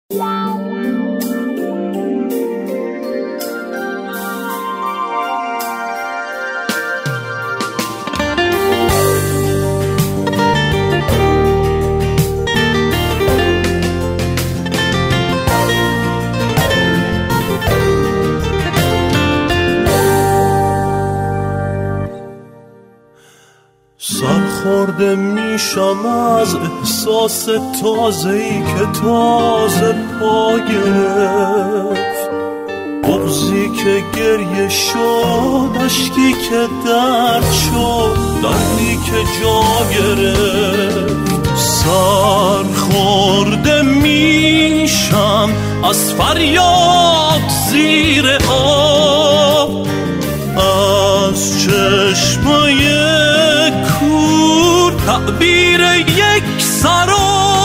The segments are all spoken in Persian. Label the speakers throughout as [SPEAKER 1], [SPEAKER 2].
[SPEAKER 1] سرخورده میشم از احساس تازه‌ای که تازه پا گرفت، بغضی که گریه شد، اشکی که درد شد، دردی که جا گرفت. سرخورده میشم از فریاد زیر آب، از چشمای کور تعبیر یک سراب.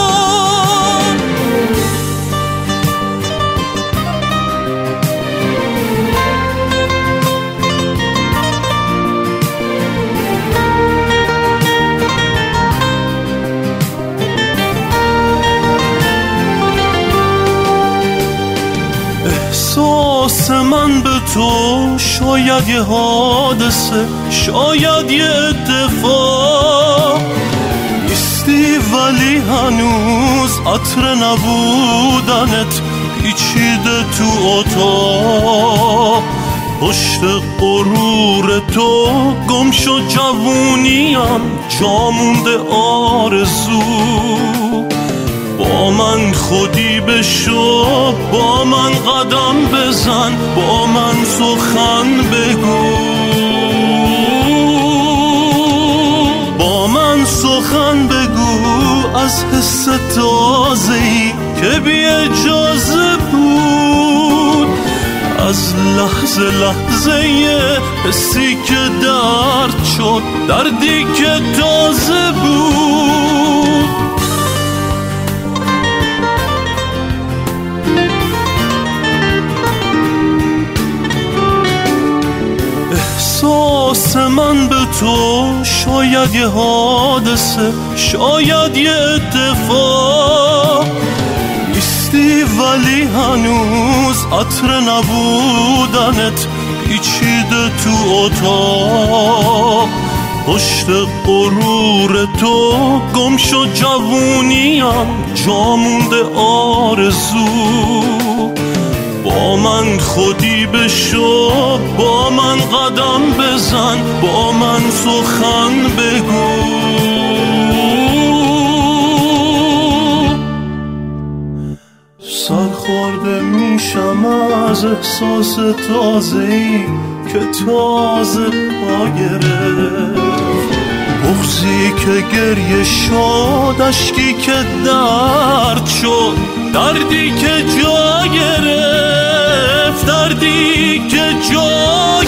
[SPEAKER 1] احساس من به تو شاید یه حادثه، شاید یه اتفاق نیستی، ولی هنوز عطر نبودنت پیچیده تو اتاق. پشت غرور تو گم شد جوونیم، جا مونده آرزو. با من خودی بشو، با من قدم بزن، با من سخن بگو، با من سخن بگو از حس تازه‌ای که بی اجازه بود، از لحظه لحظه حسی که درد شد، دردی که تازه بود. احساس من به تو شاید یه حادثه، شاید یه اتفاق نیستی، ولی هنوز عطر نبودنت پیچیده تو اتاق. پشت غرور تو گم شد جوونیم، جا مونده آرزو. با من خودی بشو، با من قدم بزن، با من سخن بگو. سرخورده میشم از احساس تازه‌ای که تازه پا گرفت، بغضی که گریه شد، اشکی که درد شد، دردی که جا گرفت، دردی که جا